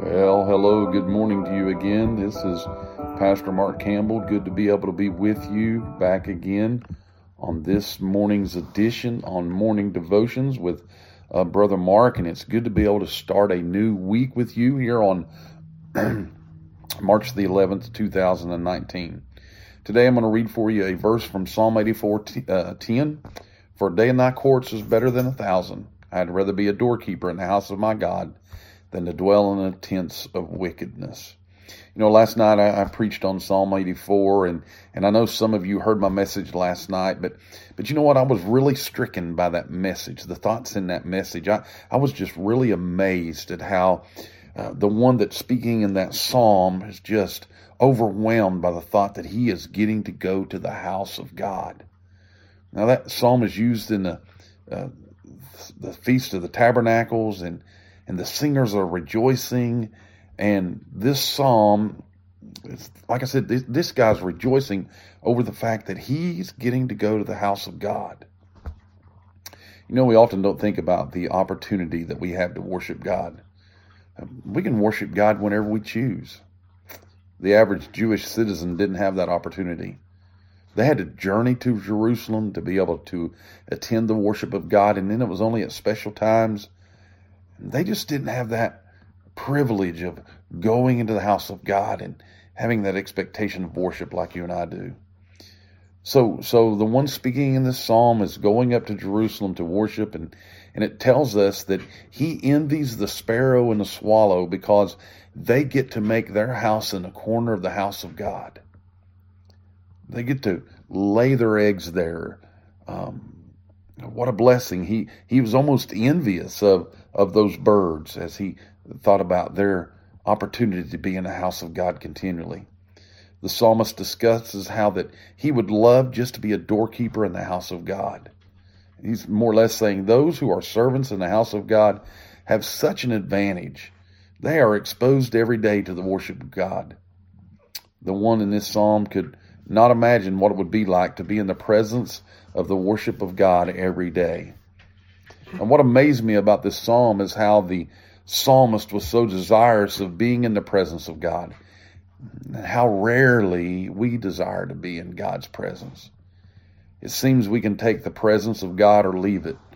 Well, hello, good morning to you again. This is Pastor Mark Campbell. Good to be able to be with you back again on this morning's edition on Morning Devotions with Brother Mark. And it's good to be able to start a new week with you here on March the 11th, 2019. Today I'm going to read for you a verse from Psalm 84:10. For a day in thy courts is better than 1,000. I'd rather be a doorkeeper in the house of my God than to dwell in the tents of wickedness. You know, last night I preached on Psalm 84, and I know some of you heard my message last night, but you know what? I was really stricken by that message, the thoughts in that message. I was just really amazed at how the one that's speaking in that psalm is just overwhelmed by the thought that he is getting to go to the house of God. Now, that psalm is used in the Feast of the Tabernacles, and the singers are rejoicing. And this psalm, like I said, this guy's rejoicing over the fact that he's getting to go to the house of God. You know, we often don't think about the opportunity that we have to worship God. We can worship God whenever we choose. The average Jewish citizen didn't have that opportunity. They had to journey to Jerusalem to be able to attend the worship of God, and then it was only at special times. They just didn't have that privilege of going into the house of God and having that expectation of worship like you and I do. So the one speaking in this psalm is going up to Jerusalem to worship, and it tells us that he envies the sparrow and the swallow because they get to make their house in the corner of the house of God. They get to lay their eggs there. What a blessing. He was almost envious of those birds as he thought about their opportunity to be in the house of God continually. The psalmist discusses how that he would love just to be a doorkeeper in the house of God. He's more or less saying those who are servants in the house of God have such an advantage. They are exposed every day to the worship of God. The one in this psalm could not imagine what it would be like to be in the presence of the worship of God every day. And what amazed me about this psalm is how the psalmist was so desirous of being in the presence of God, and how rarely we desire to be in God's presence. It seems we can take the presence of God or leave it.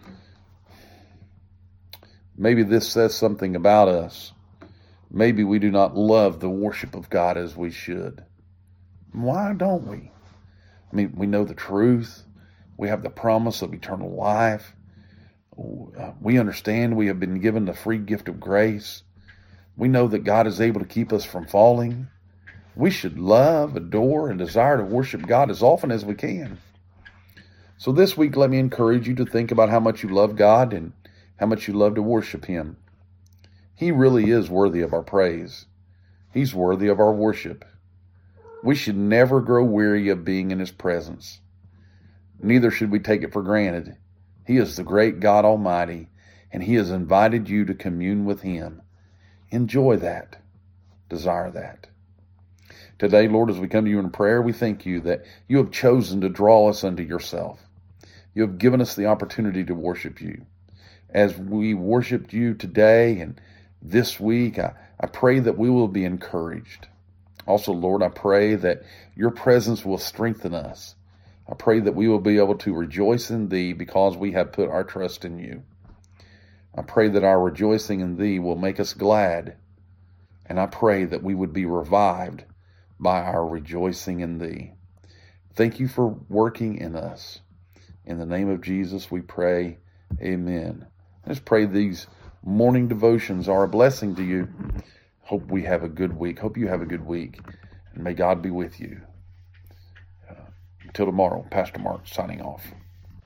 Maybe this says something about us. Maybe we do not love the worship of God as we should. Why don't we? I mean, we know the truth. We have the promise of eternal life. We understand we have been given the free gift of grace. We know that God is able to keep us from falling. We should love, adore, and desire to worship God as often as we can. So this week, let me encourage you to think about how much you love God and how much you love to worship Him. He really is worthy of our praise. He's worthy of our worship. We should never grow weary of being in His presence. Neither should we take it for granted. He is the great God Almighty, and He has invited you to commune with Him. Enjoy that. Desire that. Today, Lord, as we come to you in prayer, we thank you that you have chosen to draw us unto yourself. You have given us the opportunity to worship you. As we worshiped you today and this week, I pray that we will be encouraged. Also, Lord, I pray that your presence will strengthen us. I pray that we will be able to rejoice in thee because we have put our trust in you. I pray that our rejoicing in thee will make us glad. And I pray that we would be revived by our rejoicing in thee. Thank you for working in us. In the name of Jesus we pray, amen. I just pray these morning devotions are a blessing to you. Hope we have a good week. Hope you have a good week. And may God be with you. Until tomorrow, Pastor Mark signing off.